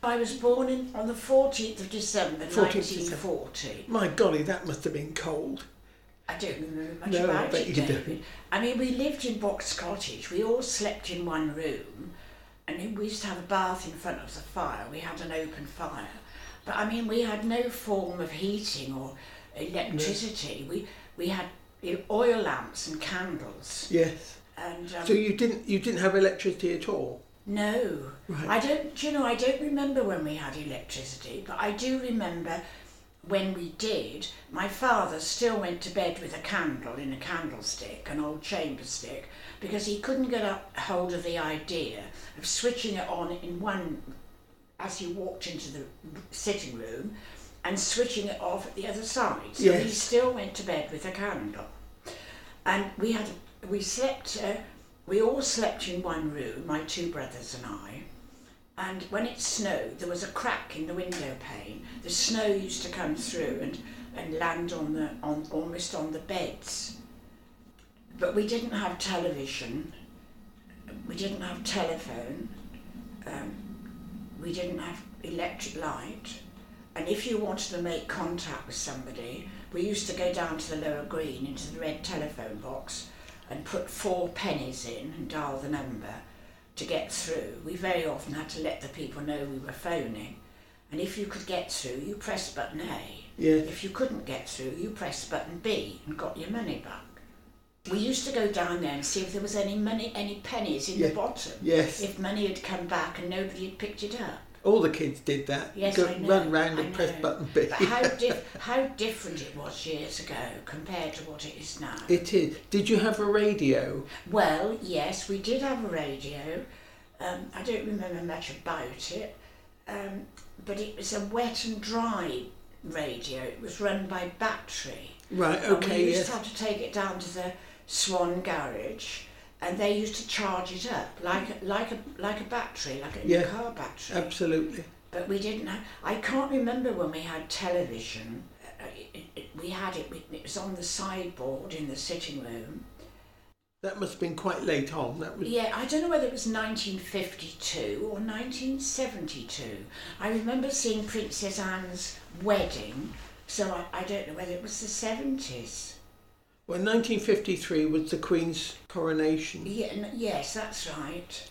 I was born on the 14th of December, 1940. My golly, that must have been cold. I don't remember much about it, David. I mean, we lived in Box Cottage. We all slept in one room, and we used to have a bath in front of the fire. We had an open fire. But, I mean, we had no form of heating or electricity. No. We had oil lamps and candles. Yes. And so you didn't have electricity at all? No. Right. I don't remember when we had electricity, but I do remember when we did, my father still went to bed with a candle in a candlestick, an old chamber stick, because he couldn't get hold of the idea of switching it on in one as you walked into the sitting room and switching it off at the other side. So yes. He still went to bed with a candle. And we all slept in one room, my two brothers and I, and when it snowed there was a crack in the window pane. The snow used to come through and land almost on the beds. But we didn't have television, we didn't have telephone, we didn't have electric light, and if you wanted to make contact with somebody, we used to go down to the Lower Green into the red telephone box and put 4 pennies in and dial the number to get through. We very often had to let the people know we were phoning. And if you could get through, you pressed button A. Yes. If you couldn't get through, you pressed button B and got your money back. We used to go down there and see if there was any pennies in the bottom. Yes. If money had come back and nobody had picked it up. All the kids did that. Yes, Go, I know. Run round and press button B. But how different it was years ago compared to what it is now. It is. Did you have a radio? Well, yes, we did have a radio. I don't remember much about it, but it was a wet and dry radio. It was run by battery. Right, okay, and we used to have to take it down to the Swan garage, and they used to charge it up like a battery, like a car battery. Absolutely. But we didn't have. I can't remember when we had television. We had it. It was on the sideboard in the sitting room. That must have been quite late on. That was. Yeah, I don't know whether it was 1952 or 1972. I remember seeing Princess Anne's wedding, so I don't know whether it was the 70s. Well, 1953 was the Queen's coronation. Yes, that's right.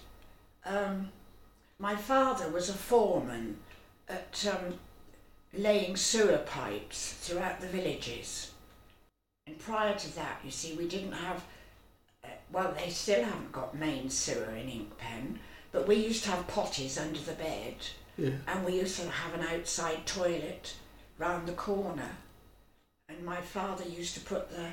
My father was a foreman at laying sewer pipes throughout the villages. And prior to that, you see, we didn't have... well, they still haven't got main sewer in Inkpen, but we used to have potties under the bed, and we used to have an outside toilet round the corner. And my father used to put the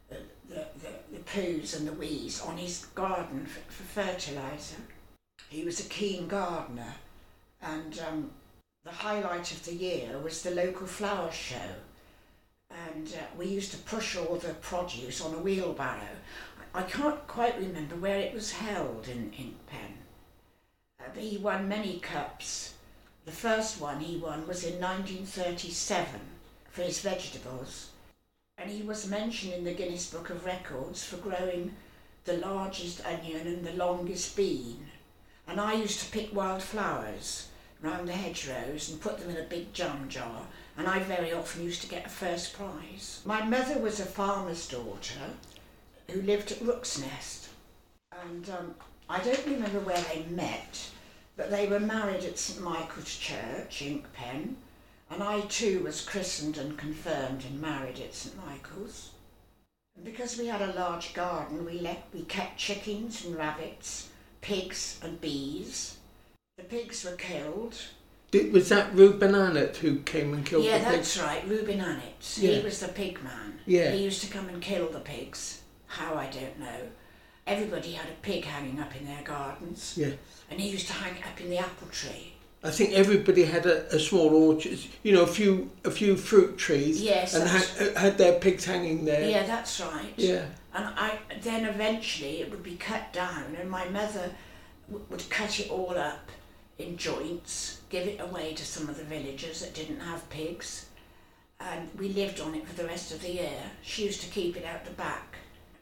poos and the wees on his garden for fertiliser. He was a keen gardener, and the highlight of the year was the local flower show, and we used to push all the produce on a wheelbarrow. I can't quite remember where it was held in Inkpen. But he won many cups. The first one he won was in 1937 for his vegetables. And he was mentioned in the Guinness Book of Records for growing the largest onion and the longest bean. And I used to pick wildflowers round the hedgerows and put them in a big jam jar, and I very often used to get a first prize. My mother was a farmer's daughter who lived at Rook's Nest, and I don't remember where they met, but they were married at St Michael's Church, Inkpen, and I too was christened and confirmed and married at St Michael's. And because we had a large garden, we kept chickens and rabbits, pigs and bees. The pigs were killed. Was that Reuben Annett who came and killed the pigs? Yeah, that's right, Reuben Annett. Yeah. He was the pig man. Yeah. He used to come and kill the pigs. How, I don't know. Everybody had a pig hanging up in their gardens. Yeah. And he used to hang it up in the apple tree. I think everybody had a small orchard, a few fruit trees. Yes. And had their pigs hanging there. Yeah, that's right. Yeah. And then eventually it would be cut down, and my mother would cut it all up in joints, give it away to some of the villagers that didn't have pigs, and we lived on it for the rest of the year. She used to keep it out the back,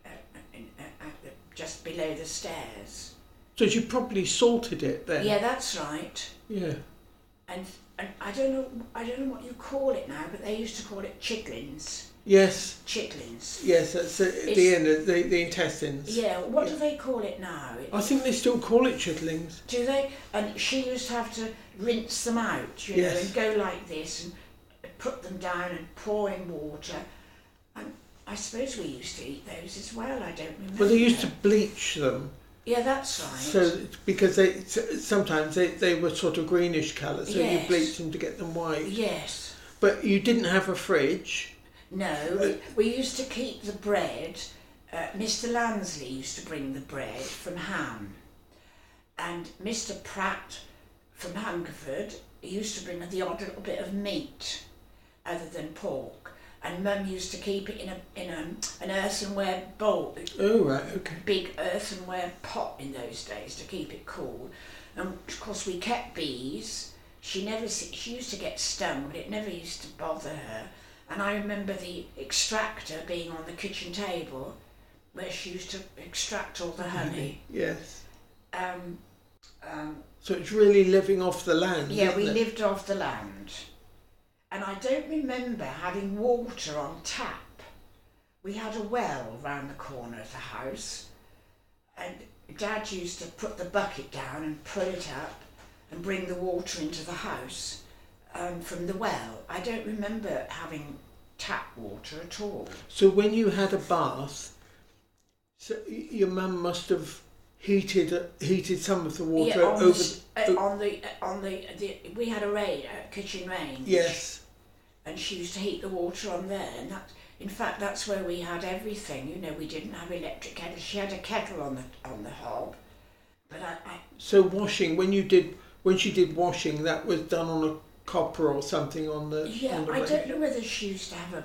just below the stairs. So she probably salted it then? Yeah, that's right. Yeah. and I don't know what you call it now, but they used to call it chitlins. Yes. Chitlins. Yes, that's the end of the intestines. Yeah, what do they call it now? I think they still call it chitlings. Do they? And she used to have to rinse them out, you know, and go like this and put them down and pour in water. And I suppose we used to eat those as well, I don't remember. Well, they used to bleach them. Yeah, that's right. So, because sometimes they were sort of greenish colour, so you bleach them to get them white. Yes. But you didn't have a fridge. No, we used to keep the bread. Mr. Lansley used to bring the bread from Ham, and Mr. Pratt from Hungerford used to bring the odd little bit of meat, other than pork. And Mum used to keep it in an earthenware bowl. Oh right, okay. Big earthenware pot in those days to keep it cool. And of course we kept bees. She used to get stung, but it never used to bother her. And I remember the extractor being on the kitchen table, where she used to extract all the honey. Yes. So it's really living off the land. Yeah, we lived off the land. And I don't remember having water on tap. We had a well round the corner of the house, and Dad used to put the bucket down and pull it up and bring the water into the house from the well. I don't remember having tap water at all. So when you had a bath, so your mum must have heated some of the water we had a kitchen range. Yes. And she used to heat the water on there, and that's where we had everything. You know, we didn't have electric kettle. She had a kettle on the hob, but So washing, when she did washing, that was done on a copper or something on the. Yeah, on the I don't know whether she used to have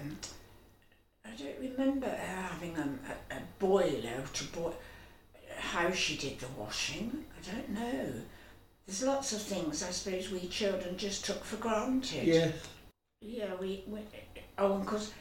I don't remember her having a boiler to boil. How she did the washing, I don't know. There's lots of things I suppose we children just took for granted. Yes. Yeah, and of course,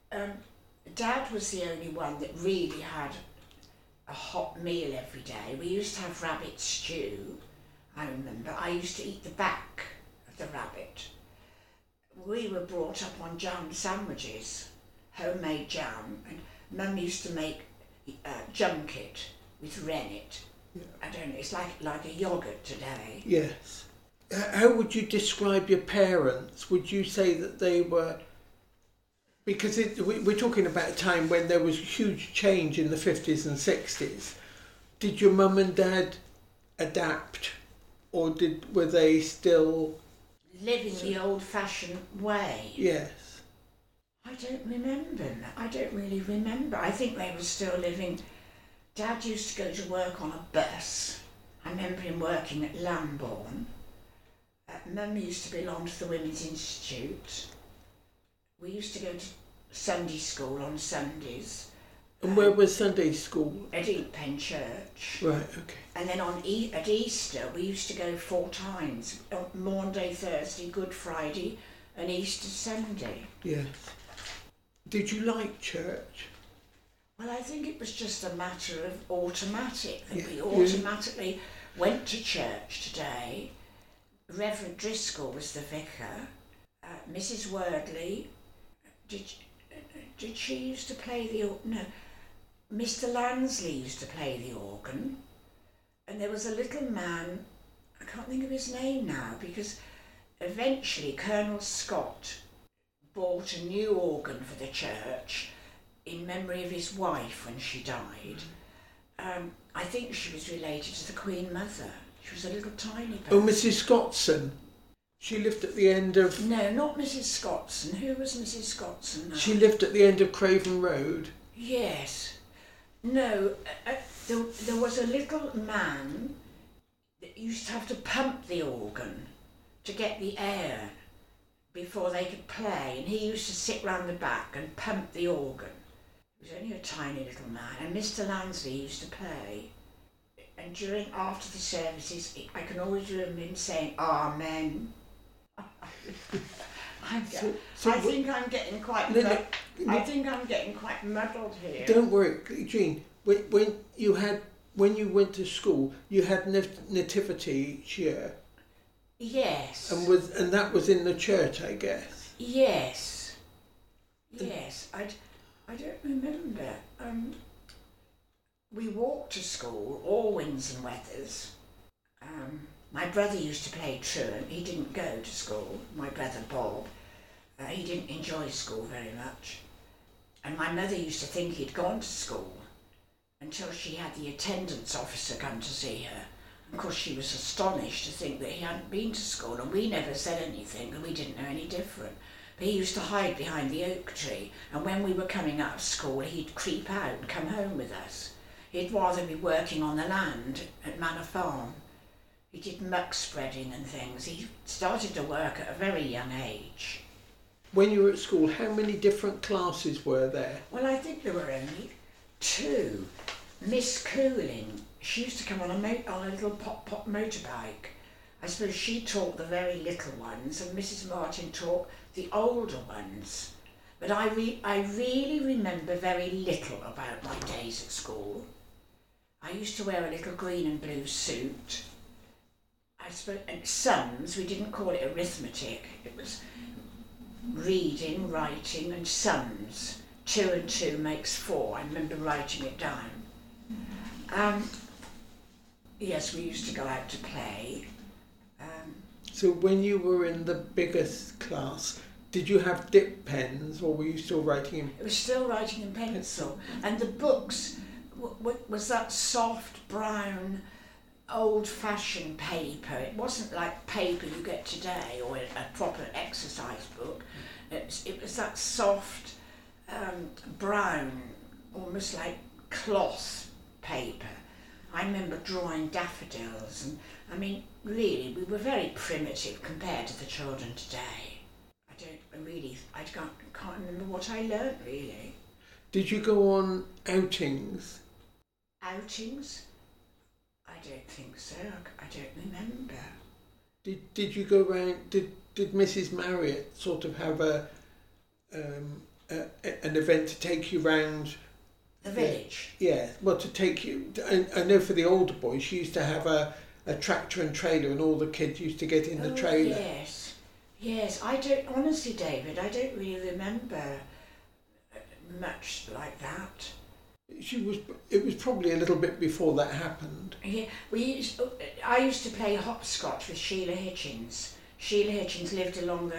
Dad was the only one that really had a hot meal every day. We used to have rabbit stew, I remember. I used to eat the back of the rabbit. We were brought up on jam sandwiches, homemade jam, and Mum used to make junket with rennet. Yeah. I don't know, it's like a yoghurt today. Yes. How would you describe your parents? Would you say that they were... Because we're talking about a time when there was huge change in the 50s and 60s. Did your mum and dad adapt, or were they still... living the old-fashioned way? Yes. I don't remember. I don't really remember. I think they were still living... Dad used to go to work on a bus. I remember him working at Lambourne. Mum used to belong to the Women's Institute. We used to go to Sunday school on Sundays. And where was Sunday school? At Eatpen Church. Right, okay. And then at Easter we used to go 4 times. Maunday, Thursday, Good Friday and Easter Sunday. Yes. Did you like church? Well, I think it was just a matter of automatic, that we automatically went to church today. Reverend Driscoll was the vicar. Mrs. Wordley, did she used to play the organ? No, Mr. Lansley used to play the organ. And there was a little man, I can't think of his name now, because eventually Colonel Scott bought a new organ for the church in memory of his wife when she died. I think she was related to the Queen Mother. She was a little tiny person. Oh, Mrs. Scottson. She lived at the end of... No, not Mrs. Scottson. Who was Mrs. Scottson now? She lived at the end of Craven Road. Yes. No, there was a little man that used to have to pump the organ to get the air before they could play, and he used to sit round the back and pump the organ. He was only a tiny little man, and Mr. Lansley used to play. And after the services, I can always remember him saying, Amen. I think I'm getting quite muddled here. Don't worry, Jean. When you went to school, you had nativity each year. Yes. And that was in the church, I guess. Yes. Yes. I don't remember. We walked to school, all winds and weathers. My brother used to play truant. He didn't go to school. My brother Bob. He didn't enjoy school very much. And my mother used to think he'd gone to school until she had the attendance officer come to see her. Of course, she was astonished to think that he hadn't been to school, and we never said anything, and we didn't know any different. But he used to hide behind the oak tree, and when we were coming out of school, he'd creep out and come home with us. He'd rather be working on the land at Manor Farm. He did muck spreading and things. He started to work at a very young age. When you were at school, how many different classes were there? Well, I think there were only 2. Miss Cooling, she used to come on a little pop motorbike. I suppose she taught the very little ones, and Mrs. Martin taught the older ones. But I really remember very little about my days at school. I used to wear a little green and blue suit. I suppose, and sums, we didn't call it arithmetic. It was reading, writing and sums. 2 and 2 makes 4. I remember writing it down. Yes, we used to go out to play. So when you were in the biggest class, did you have dip pens, or were you still writing in... It was still writing in pencil. And the books was that soft brown old-fashioned paper. It wasn't like paper you get today or a proper exercise book. It was that soft brown, almost like cloth paper. I remember drawing daffodils, and I mean, really, we were very primitive compared to the children today. I can't remember what I learnt, really. Did you go on outings? Outings? I don't think so. I don't remember. Did you go around? Did Mrs. Marriott sort of have an event to take you round the village? Yeah. Well, to take you. I know for the older boys, she used to have a tractor and trailer, and all the kids used to get in the trailer. Yes. I don't honestly, David. I don't really remember much like that. It was probably a little bit before that happened. Yeah, I used to play hopscotch with Sheila Hitchens. Sheila Hitchens lived along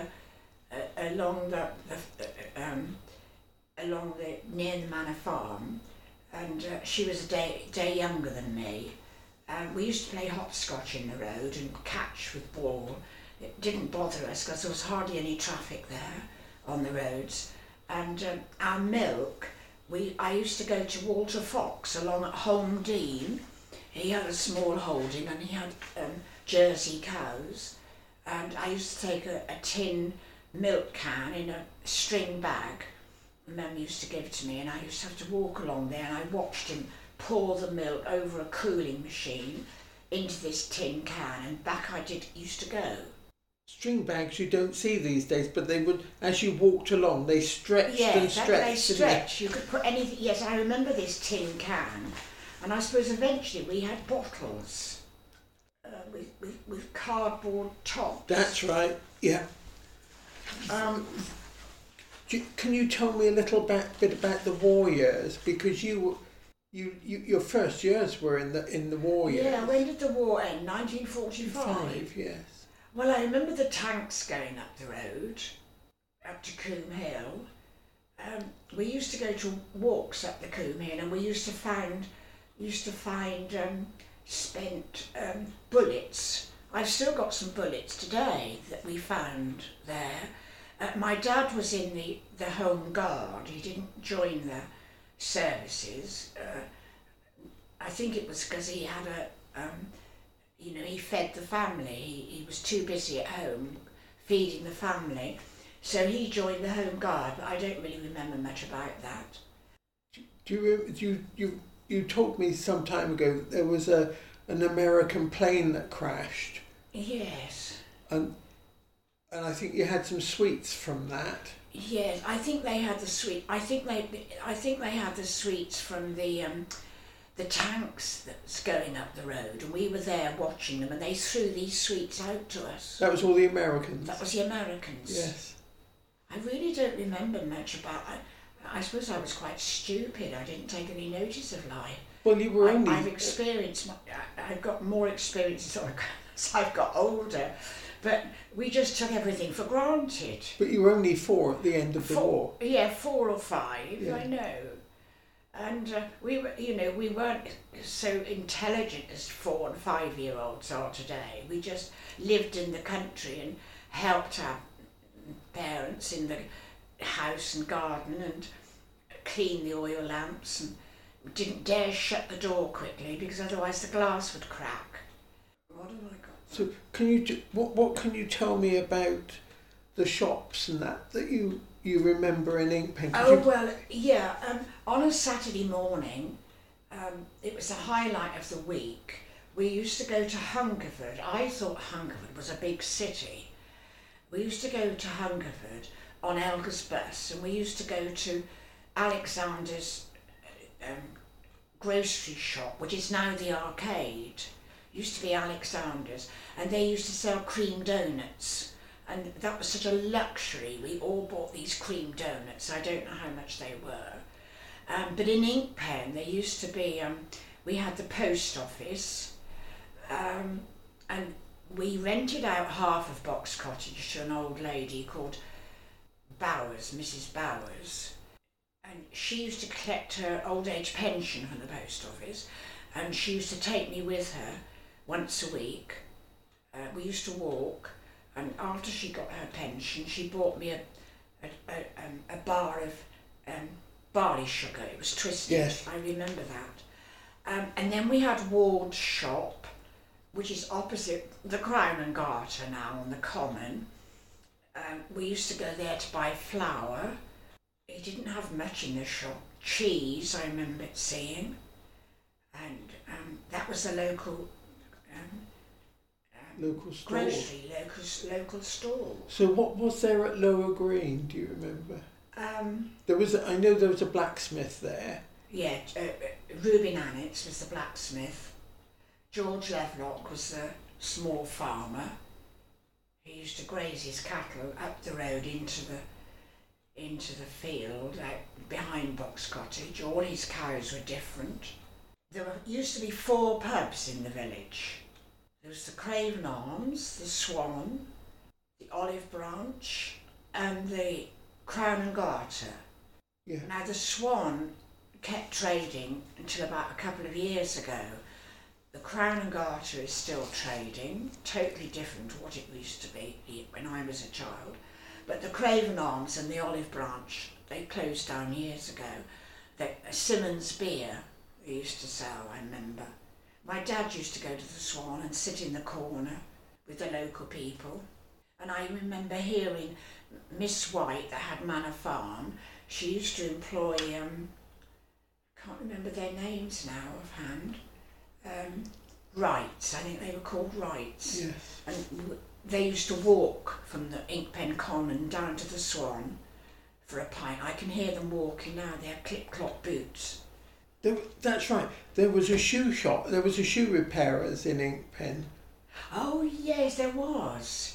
the near the Manor Farm, and she was a day younger than me. We used to play hopscotch in the road and catch with ball. It didn't bother us because there was hardly any traffic there on the roads. And our milk, I used to go to Walter Fox along at Holmdene. He had a small holding and he had Jersey cows. And I used to take a tin milk can in a string bag. Mum used to give it to me, and I used to have to walk along there, and I watched him pour the milk over a cooling machine into this tin can, and back used to go. String bags you don't see these days, but they would, as you walked along, they stretched and stretched. They stretched. You could put anything. Yes, I remember this tin can, and I suppose eventually we had bottles with cardboard tops. That's right. Yeah. Can you tell me a little bit about the war years, because your first years were in the war years? Yeah. When did the war end? 1945. Yes. Well, I remember the tanks going up the road, up to Coombe Hill. We used to go to walks up the Coombe Hill, and we used to find spent bullets. I've still got some bullets today that we found there. My dad was in the Home Guard. He didn't join the services. I think it was because he had he fed the family. He was too busy at home feeding the family. So he joined the Home Guard, but I don't really remember much about that. You told me some time ago that there was an American plane that crashed. Yes. And I think you had some sweets from that. Yes, I think they had the sweet. I think they had the sweets from the the tanks that's going up the road, and we were there watching them, and they threw these sweets out to us. That was all the Americans? That was the Americans. Yes. I really don't remember much about it. I suppose I was quite stupid. I didn't take any notice of life. Well, you were only... I've got more experience as I've got older, but we just took everything for granted. But you were only 4 at the end of the war. Yeah, 4 or 5, yeah. I know. And we weren't so intelligent as 4 and 5-year-olds are today. We just lived in the country and helped our parents in the house and garden and clean the oil lamps, and we didn't dare shut the door quickly because otherwise the glass would crack. What have I got? So what can you tell me about the shops and that you remember in Inkpen? On a Saturday morning, it was the highlight of the week. We used to go to Hungerford. I thought Hungerford was a big city. We used to go to Hungerford on Elga's bus, and we used to go to Alexander's grocery shop, which is now the Arcade. Used to be Alexander's, and they used to sell cream donuts, and that was such a luxury. We all bought these cream donuts. I don't know how much they were, but in Inkpen there used to be. We had the post office, and we rented out half of Box Cottage to an old lady called Bowers, Mrs. Bowers, and she used to collect her old age pension from the post office, and she used to take me with her once a week. We used to walk, and after she got her pension, she bought me a bar of barley sugar. It was twisted. Yes. I remember that. And then we had Ward's shop, which is opposite the Crown and Garter now on the Common. We used to go there to buy flour. He didn't have much in the shop. Cheese, I remember seeing. And that was the local store. Grocery, local store. So what was there at Lower Green, do you remember? I know there was a blacksmith there. Yeah, Reuben Annetts was the blacksmith. George Levelock was the small farmer. He used to graze his cattle up the road into the field out behind Box Cottage. All his cows were different. There used to be 4 pubs in the village. There was the Craven Arms, the Swan, the Olive Branch, and the Crown and Garter. Yeah. Now the Swan kept trading until about a couple of years ago. The Crown and Garter is still trading, totally different to what it used to be when I was a child. But the Craven Arms and the Olive Branch, they closed down years ago. Simmons beer they used to sell, I remember. My dad used to go to the Swan and sit in the corner with the local people. And I remember hearing Miss White that had Manor Farm. She used to employ, can't remember their names now offhand, Wrights, I think they were called Wrights. Yes. And they used to walk from the Inkpen Common down to the Swan for a pint. I can hear them walking now, they have clip-clop boots. That's right, there was a shoe shop, there was a shoe repairers in Inkpen. Oh yes, there was.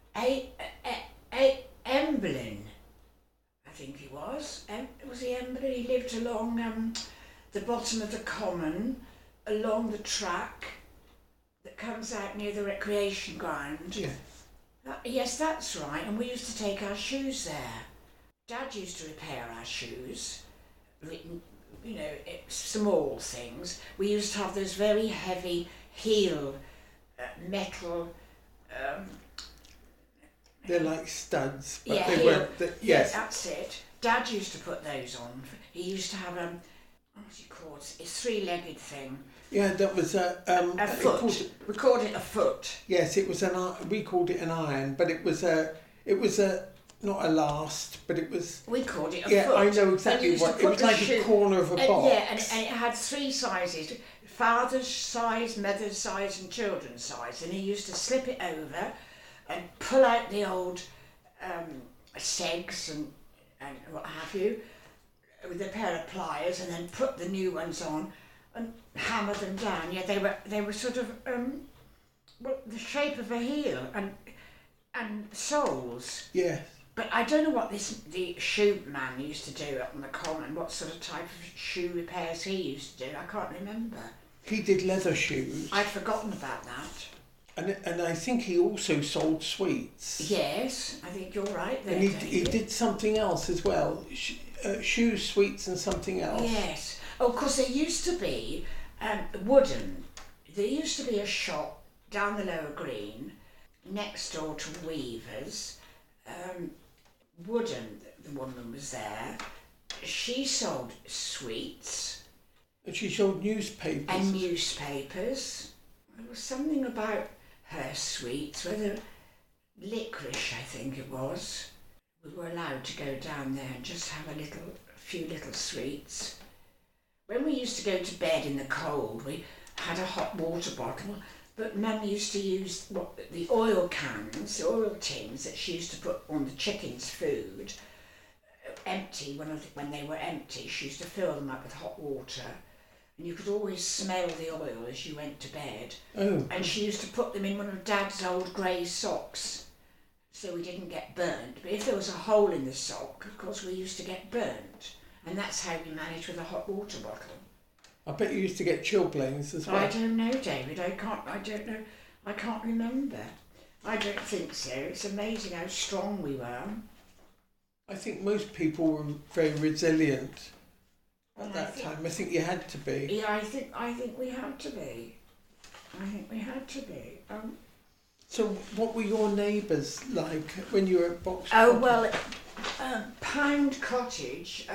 Emblin, I think he was. Was he Emblin? He lived along the bottom of the Common, along the track that comes out near the recreation ground. Yeah. Yes, that's right, and we used to take our shoes there. Dad used to repair our shoes, small things. We used to have those very heavy heel metal. They're like studs, but yeah, they weren't. Yes, that's it. Dad used to put those on. He used to have what's it called? It's 3-legged thing. Yeah, that was a foot. We called it a foot. Yes, it was we called it an iron, but it was a not a last, but it was. We called it a foot. Yeah, I know exactly what. It was like a corner of a box. Yeah, and it had 3 sizes: father's size, mother's size, and children's size. And he used to slip it over and pull out the old segs and what have you with a pair of pliers, and then put the new ones on. and hammer them down. Yeah, they were sort of the shape of a heel and soles. Yes. But I don't know what the shoe man used to do up on the common. What sort of type of shoe repairs he used to do? I can't remember. He did leather shoes. I'd forgotten about that. And I think he also sold sweets. Yes, I think you're right there. And he did something else as well. Shoes, sweets, and something else. Yes. Oh, of course, there used to be wooden. There used to be a shop down the Lower Green, next door to Weaver's. Wooden, the woman was there. She sold sweets. And she sold newspapers. And newspapers. There was something about her sweets, whether licorice, I think it was. We were allowed to go down there and just have a few little sweets. When we used to go to bed in the cold, we had a hot water bottle, but Mum used to use the oil cans, the oil tins that she used to put on the chicken's food, empty, when they were empty, she used to fill them up with hot water. And you could always smell the oil as you went to bed. Oh. And she used to put them in one of Dad's old grey socks so we didn't get burnt. But if there was a hole in the sock, of course we used to get burnt. And that's how we managed with a hot water bottle. I bet you used to get chilblains as well. I don't know, David. I don't know. I can't remember. I don't think so. It's amazing how strong we were. I think most people were very resilient. At that time, I think you had to be. Yeah, I think we had to be. So, what were your neighbours like when you were at Box Cottage? Oh well, Pound Cottage.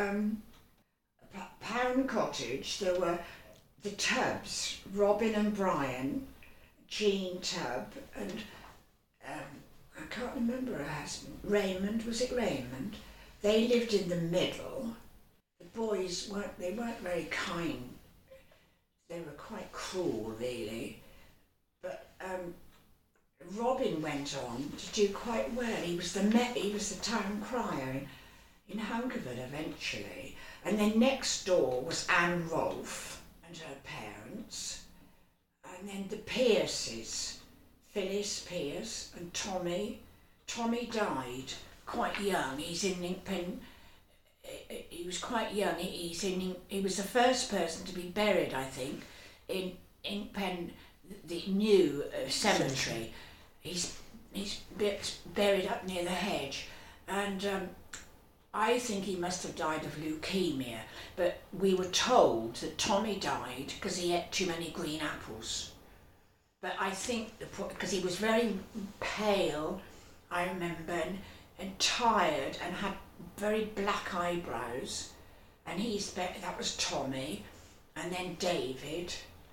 Pound Cottage. There were the Tubbs, Robin and Brian, Jean Tubb, and I can't remember her husband. Raymond, was it Raymond? They lived in the middle. The boys weren't very kind. They were quite cruel, really. But Robin went on to do quite well. He was the town crier in Hungerford eventually. And then next door was Anne Rolfe and her parents. And then the Pierces, Phyllis Pierce and Tommy. Tommy died quite young. He's in Inkpen. He was quite young. He was the first person to be buried, I think, in Inkpen, the new cemetery. He's buried up near the hedge, and I think he must have died of leukemia. But we were told that Tommy died because he ate too many green apples. But I think because he was very pale, I remember, and tired, and had very black eyebrows, and that was Tommy, and then David.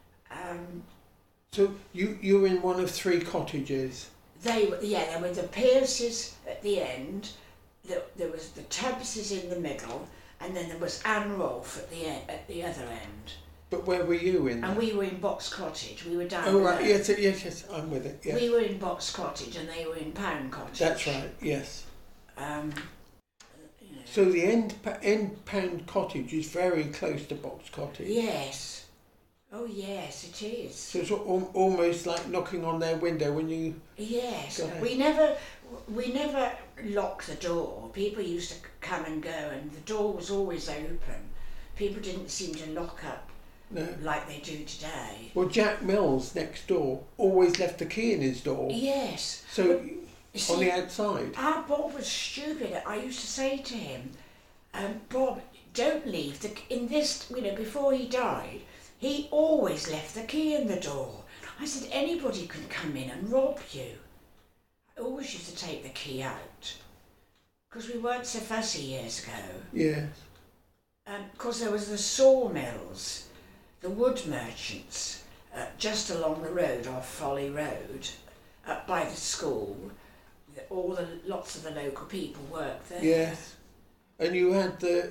So you were in one of three cottages. There were the Pierces at the end. There was the Tubbses in the middle, and then there was Anne Rolfe at the other end. But where were you in? And we were in Box Cottage. We were down. Oh right, yes, I'm with it. Yes. We were in Box Cottage, and they were in Pound Cottage. That's right. Yes. So the end Pound Cottage is very close to Box Cottage. Yes. Oh yes, it is. So it's almost like knocking on their window when you. Yes. We never locked the door. People used to come and go, and the door was always open. People didn't seem to lock up. No. Like they do today. Well, Jack Mills next door always left the key in his door. Yes. So on the outside. Our Bob was stupid. I used to say to him, Bob, don't leave before he died, he always left the key in the door. I said, anybody can come in and rob you. I always used to take the key out. Because we weren't so fussy years ago. Yes. Because there was the sawmills, the wood merchants, just along the road, off Folly Road, up by the school. Lots of the local people worked there. Yes. And you had the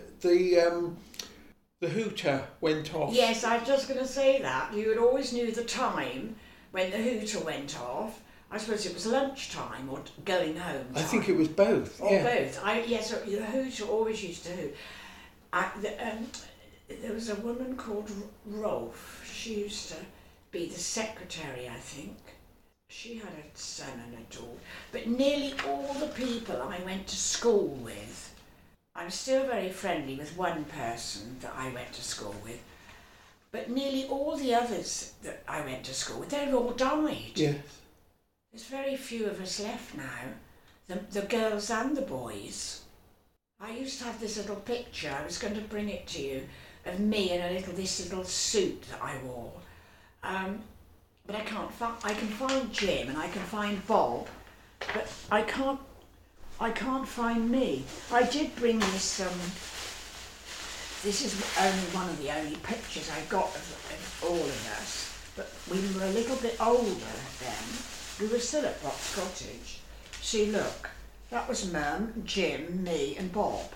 hooter went off. Yes, I was just going to say that. You always knew the time when the hooter went off. I suppose it was lunchtime or going home time. I think it was both. Or both. Yes, the hooter always used to hoot. there was a woman called Rolf. She used to be the secretary, I think. She had a son and a daughter. But nearly all the people I went to school with, I'm still very friendly with one person that I went to school with, but nearly all the others that I went to school with, they've all died. Yes. There's very few of us left now, the girls and the boys. I used to have this little picture, I was going to bring it to you, of me in this little suit that I wore. But I can find Jim and I can find Bob, but I can't find me. I did bring this, this is only one of the only pictures I got of all of us, but we were a little bit older then. We were still at Box Cottage. See, look, that was Mum, Jim, me and Bob.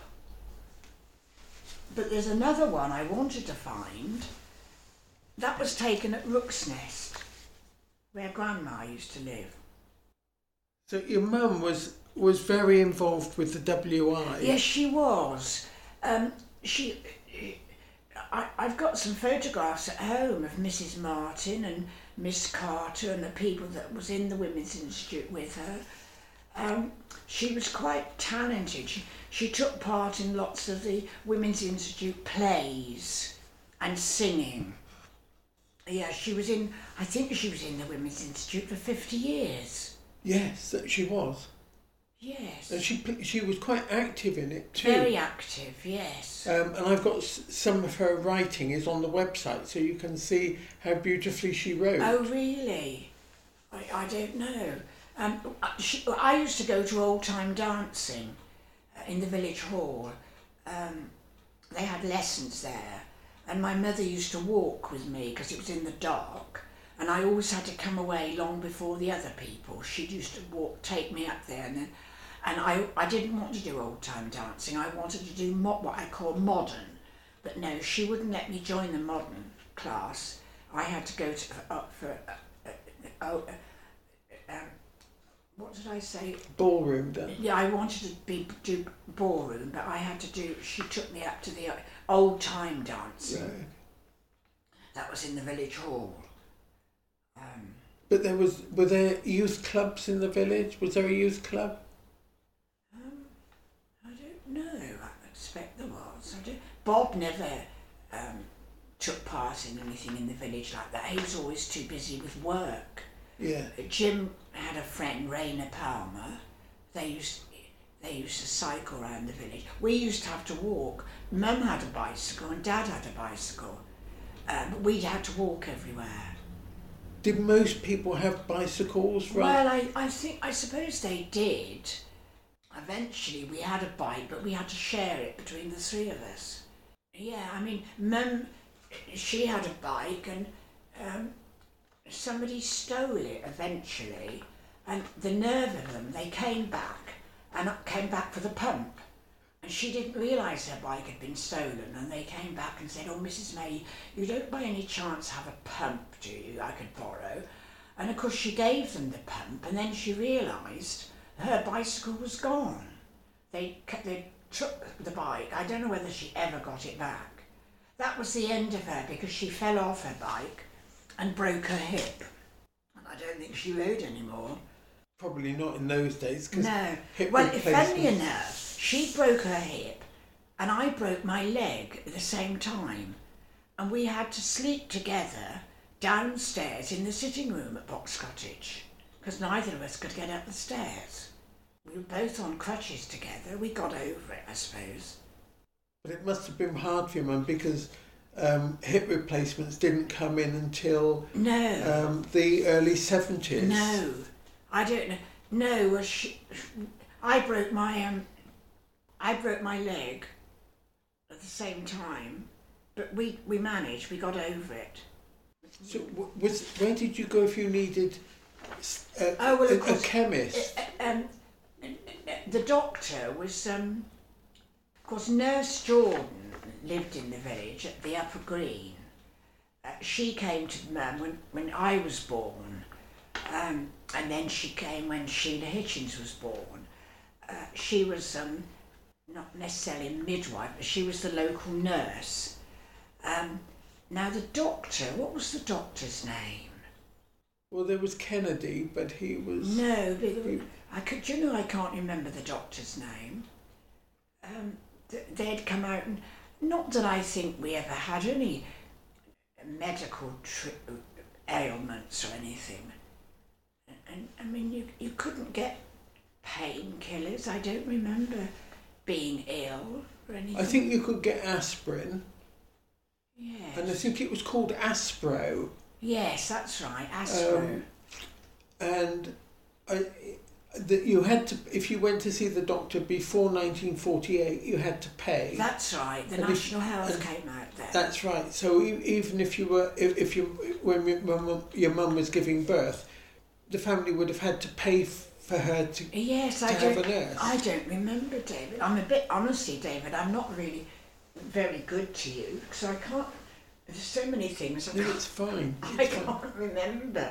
But there's another one I wanted to find. That was taken at Rook's Nest, where Grandma used to live. So your mum was very involved with the WI? Yes, she was. I've got some photographs at home of Mrs. Martin and Miss Carter and the people that was in the Women's Institute with her. She was quite talented. She took part in lots of the Women's Institute plays and singing. Yeah, I think she was in the Women's Institute for 50 years. Yes, she was. Yes. And she was quite active in it too. Very active, yes. And I've got some of her writing is on the website, so you can see how beautifully she wrote. Oh, really? I don't know. I used to go to old time dancing in the village hall. They had lessons there, and my mother used to walk with me because it was in the dark, and I always had to come away long before the other people. She used to take me up there, and I didn't want to do old time dancing. I wanted to do what I call modern, but no, she wouldn't let me join the modern class. I had to go what did I say? Ballroom then? Yeah, I wanted to do ballroom, but she took me up to the old time dancing. Right. That was in the village hall. But were there youth clubs in the village? Was there a youth club? I don't know. I expect there was. Bob never took part in anything in the village like that. He was always too busy with work. Yeah. Jim had a friend, Raina Palmer. They used to cycle around the village. We used to have to walk. Mum had a bicycle and Dad had a bicycle. But we had to walk everywhere. Did most people have bicycles? Right? Well, I suppose they did. Eventually we had a bike, but we had to share it between the three of us. Yeah, I mean, Mum, she had a bike and somebody stole it eventually, and the nerve of them, they came back for the pump, and she didn't realise her bike had been stolen, and they came back and said, "Oh, Mrs. May, you don't by any chance have a pump, do you, I could borrow?" And of course she gave them the pump, and then she realised her bicycle was gone. They took the bike. I don't know whether she ever got it back. That was the end of her, because she fell off her bike and broke her hip. And I don't think she rode anymore. Probably not in those days. No. Well, funnily enough, she broke her hip and I broke my leg at the same time. And we had to sleep together downstairs in the sitting room at Box Cottage, because neither of us could get up the stairs. We were both on crutches together. We got over it, I suppose. But it must have been hard for you, Mum, because hip replacements didn't come in until the early 70s. No, I don't know. No, I broke my leg at the same time, but we managed. We got over it. So where did you go if you needed a chemist? The doctor was, of course, Nurse Jordan lived in the village at the Upper Green. She came to Mum when I was born, and then she came when Sheila Hitchens was born. She was not necessarily a midwife, but she was the local nurse. Now the doctor, what was the doctor's name? Well, there was Kennedy, but he was... No, I can't remember the doctor's name. They'd come out, and not that I think we ever had any medical ailments or anything. And I mean, you couldn't get painkillers. I don't remember being ill or anything. I think you could get aspirin. Yes. And I think it was called Aspro. Yes, that's right, Aspro. You had to, if you went to see the doctor before 1948, you had to pay. That's right. The National Health came out then. That's right. So even if you were, when your mum was giving birth, the family would have had to pay for her to have a nurse. I don't remember, David. Honestly, David, I'm not really very good to you because I can't. There's so many things. It's fine. I can't remember.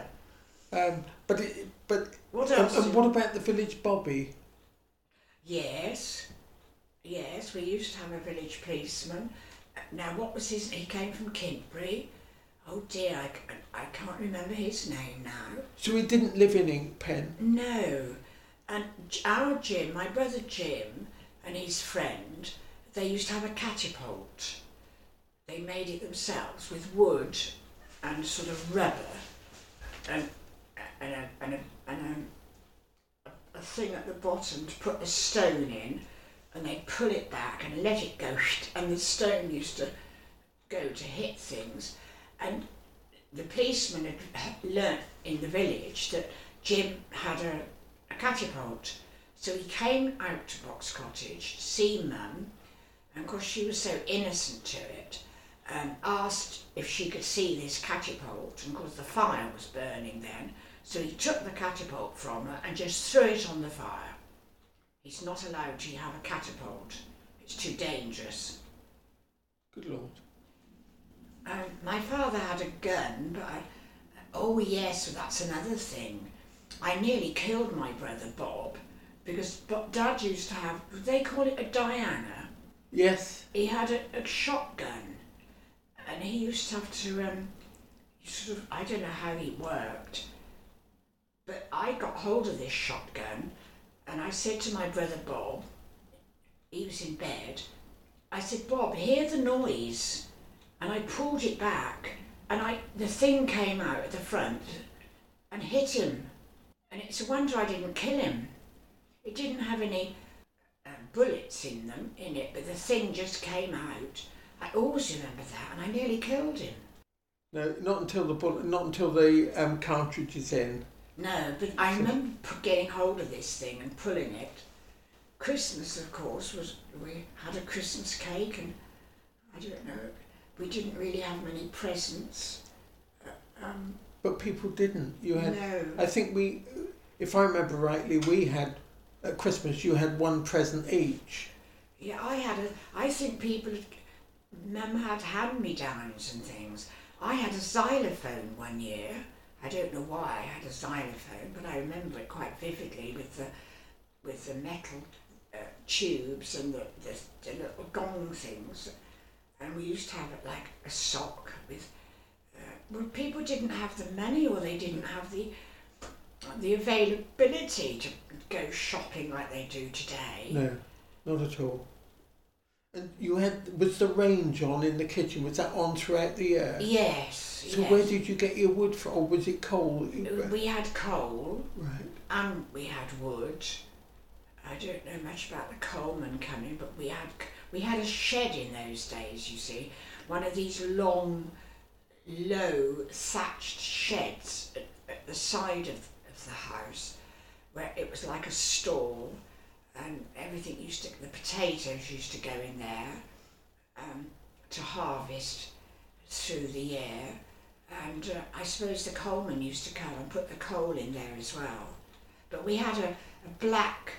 But what else? And what about the village bobby? Yes, we used to have a village policeman. Now, what was his? He came from Kintbury. Oh dear, I can't remember his name now. So he didn't live in Inkpen? No, and our Jim, my brother Jim, and his friend, they used to have a catapult. They made it themselves with wood and sort of rubber, and a thing at the bottom to put the stone in, and they'd pull it back and let it go, and the stone used to go to hit things. And the policeman had learnt in the village that Jim had a catapult. So he came out to Box Cottage to see Mum, and of course she was so innocent to it, asked if she could see this catapult, and of course the fire was burning then, so he took the catapult from her and just threw it on the fire. He's not allowed to have a catapult. It's too dangerous. Good Lord. My father had a gun, but oh yes, that's another thing. I nearly killed my brother Bob because Dad used to have, they call it a Diana. Yes. He had a shotgun, and he used to have to sort of, I don't know how he worked, but I got hold of this shotgun, and I said to my brother Bob, he was in bed, I said, Bob, hear the noise. And I pulled it back, and the thing came out at the front and hit him. And it's a wonder I didn't kill him. It didn't have any bullets in it, but the thing just came out. I always remember that, and I nearly killed him. No, not until the cartridge is in. No, but I remember getting hold of this thing and pulling it. Christmas, of course, we had a Christmas cake, and I don't know. We didn't really have many presents. But people didn't. You had. No. I think if I remember rightly, we had at Christmas. You had one present each. Yeah, I think Mum had hand-me-downs and things. I had a xylophone one year. I don't know why I had a xylophone, but I remember it quite vividly with the metal tubes and the little gong things. And we used to have it like a sock with. Well, people didn't have the money, or they didn't have the availability to go shopping like they do today. No, not at all. And was the range on in the kitchen? Was that on throughout the year? Yes. So where did you get your wood from, or was it coal? We had coal. Right. And we had wood. I don't know much about the coalmen coming, but we had a shed in those days, you see. One of these long, low, thatched sheds at the side of the house, where it was like a stall, and everything the potatoes used to go in there to harvest through the year. And I suppose the coalmen used to come and put the coal in there as well. But we had a black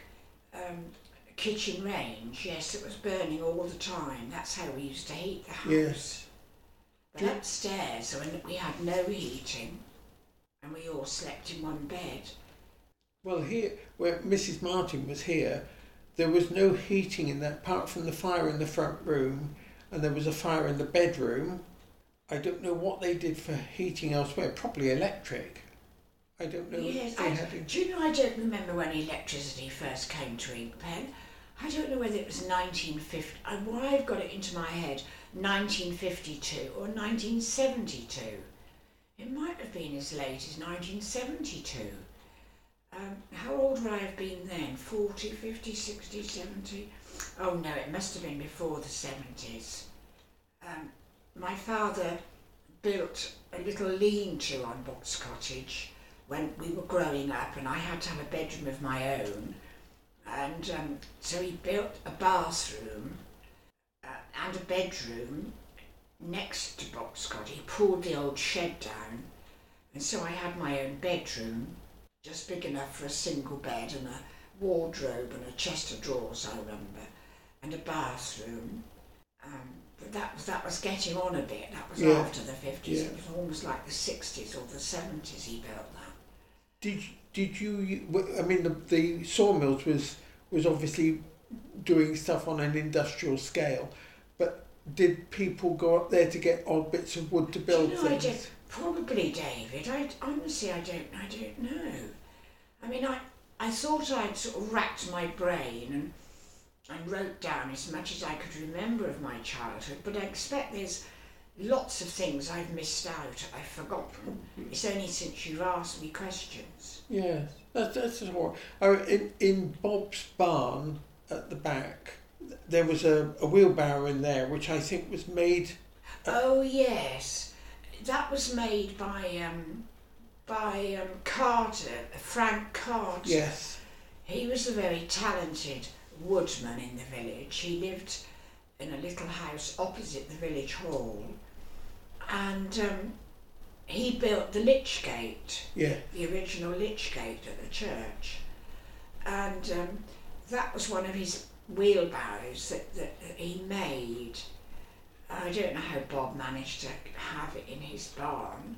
kitchen range, yes, it was burning all the time. That's how we used to heat the house. Yes. But upstairs, when we had no heating, and we all slept in one bed. Well, here, where Mrs. Martin was here, there was no heating in that, apart from the fire in the front room, and there was a fire in the bedroom. I don't know what they did for heating elsewhere, probably electric. I don't know. Yes, do you know, I don't remember when electricity first came to Inkpen. I don't know whether it was 1950, why I've got it into my head, 1952 or 1972. It might have been as late as 1972. How old would I have been then? 40, 50, 60, 70? Oh no, it must have been before the 70s. My father built a little lean-to on Box Cottage when we were growing up, and I had to have a bedroom of my own. And so he built a bathroom and a bedroom next to Box Cottage. He pulled the old shed down, and so I had my own bedroom, just big enough for a single bed and a wardrobe and a chest of drawers, I remember, and a bathroom. But that was getting on a bit. That was after the 50s. Yeah. It was almost like the 60s or the 70s he built that. Did you? I mean, the sawmills was obviously doing stuff on an industrial scale, but did people go up there to get odd bits of wood to build things? Probably, David. Honestly, I don't know. I mean, I thought I'd sort of racked my brain and wrote down as much as I could remember of my childhood, but I expect there's lots of things I've missed out, I've forgotten. It's only since you've asked me questions. Yes, that's all right. In Bob's barn at the back, there was a wheelbarrow in there, which I think was made... Oh yes, that was made by Carter, Frank Carter. Yes. He was a very talented woodman in the village. He lived in a little house opposite the village hall, and he built the lich gate, the original lich gate at the church, and that was one of his wheelbarrows that he made. I don't know how Bob managed to have it in his barn.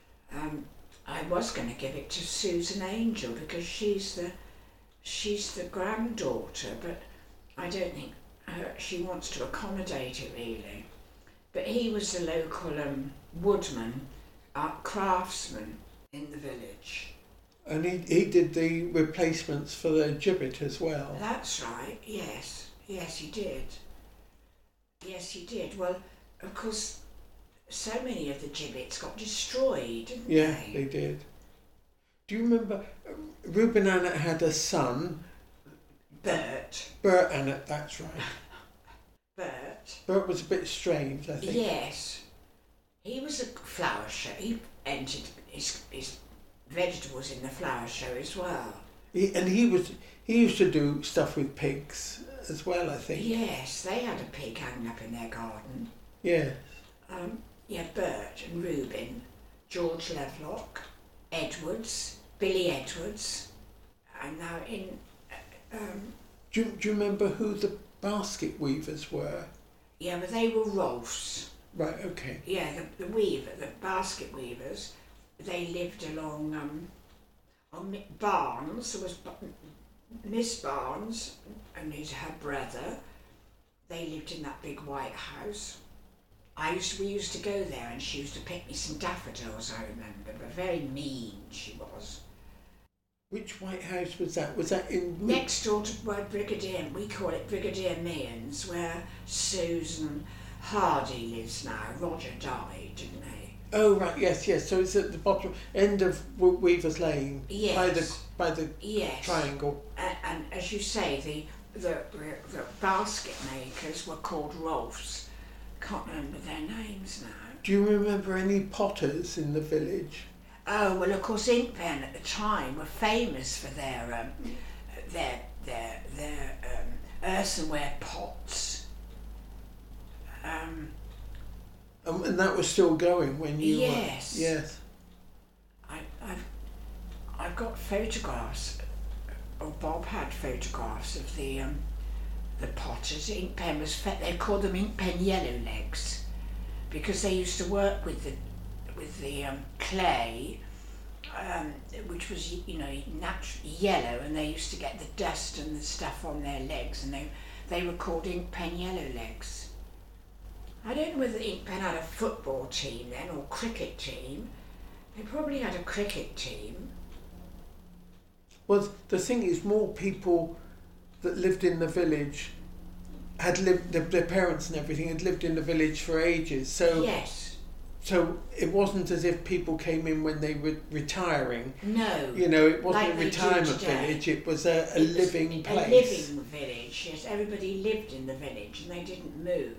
I was going to give it to Susan Angel because she's the granddaughter, but I don't think she wants to accommodate it really. But he was the local woodman, craftsman in the village. And he did the replacements for the gibbet as well. That's right, yes. Yes, he did. Yes, he did. Well, of course, so many of the gibbets got destroyed, didn't they? Yeah, they did. Do you remember Reuben Annett had a son? Bert Annett, that's right. Bert was a bit strange, I think. Yes. He was a flower show. He entered his vegetables in the flower show as well. He used to do stuff with pigs as well, I think. Yes, they had a pig hanging up in their garden. Yes. Bert and Reuben, George Levelock, Edwards, Billy Edwards, and now in... Do you remember who the basket weavers were? Yeah, but they were Rolfs. Right, okay. Yeah, the basket weavers, they lived along on Barnes. There was Miss Barnes and her brother. They lived in that big white house. We used to go there, and she used to pick me some daffodils, I remember, but very mean she was. Which White House was that? Was that in... Next door to Brigadier, we call it Brigadier Meehan's, where Susan Hardy lives now. Roger died, didn't he? Oh, right, yes. So it's at the bottom end of Weaver's Lane. Yes. By the yes. triangle. And as you say, the basket makers were called Rolfs. Can't remember their names now. Do you remember any potters in the village? Oh, well, of course, Inkpen at the time were famous for their earthenware pots. And that was still going when you yes. were... Yes. I've got photographs, or Bob had photographs of the potters. Inkpen was they called them Inkpen yellow legs because they used to work with the clay, which was naturally yellow, and they used to get the dust and the stuff on their legs, and they were called Inkpen yellow legs. I don't know whether Inkpen had a football team then or cricket team. They probably had a cricket team. Well, the thing is, more people that lived in the village had lived, their parents and everything had lived in the village for ages. So Yes. So it wasn't as if people came in when they were retiring. No. You know, it wasn't Like a they do retirement today. village. It was a It was living place. A living village, yes. Everybody lived in the village and they didn't move.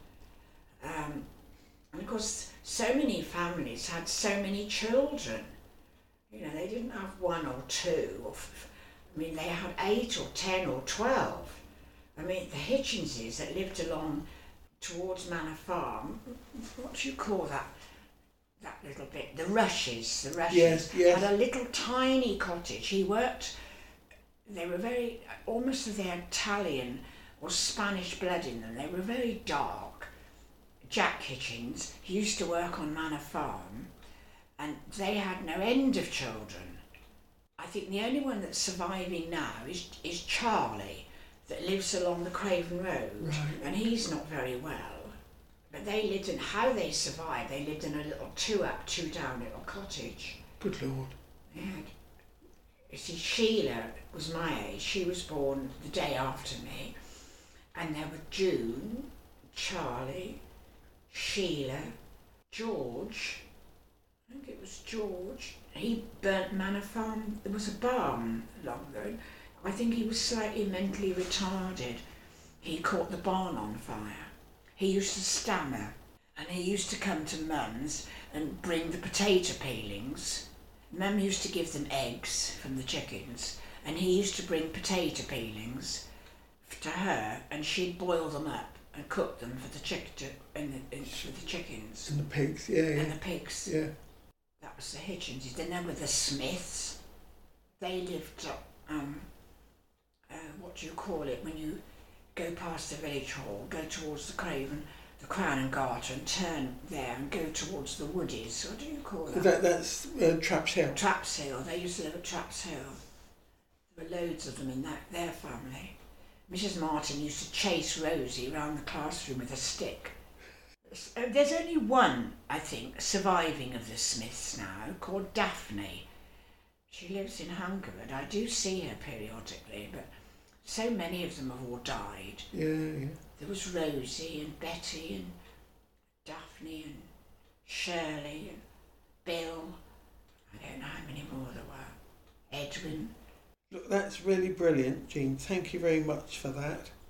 And of course, so many families had so many children. You know, they didn't have one or two. I mean, they had 8 or 10 or 12. I mean, the Hitchinses that lived along towards Manor Farm, what do you call that little bit? The Rushes. Yes. Had a little tiny cottage. He worked, they were very, almost as they had Italian or Spanish blood in them. They were very dark. Jack Hitchins, he used to work on Manor Farm, and they had no end of children. I think the only one that's surviving now is Charlie, that lives along the Craven Road, Right. and he's not very well. But they lived in, how they survived, they lived in a little 2 up, 2 down little cottage. Good Lord. They had, you see, Sheila was my age. She was born the day after me, and there were June, Charlie, Sheila, George. I think it was George. He burnt Manor Farm. There was a barn along there. I think he was slightly mentally retarded. He caught the barn on fire. He used to stammer, and he used to come to Mum's and bring the potato peelings. Mum used to give them eggs from the chickens, and he used to bring potato peelings to her, and she'd boil them up and cook them for the for the chickens And the pigs, and the pigs. Yeah. That was the Hitchinses. Then there were the Smiths. They lived up, what do you call it, when you go past the village hall, go towards the Craven, the Crown and Garter, and turn there and go towards the Woodies. What do you call that? That's Traps Hill. Traps Hill. They used to live at Traps Hill. There were loads of them in their family. Mrs. Martin used to chase Rosie around the classroom with a stick. There's only one, I think, surviving of the Smiths now, called Daphne. She lives in Hungerford. I do see her periodically, but so many of them have all died. Yeah. There was Rosie and Betty and Daphne and Shirley and Bill. I don't know how many more there were. Edwin. Look, that's really brilliant, Jean. Thank you very much for that.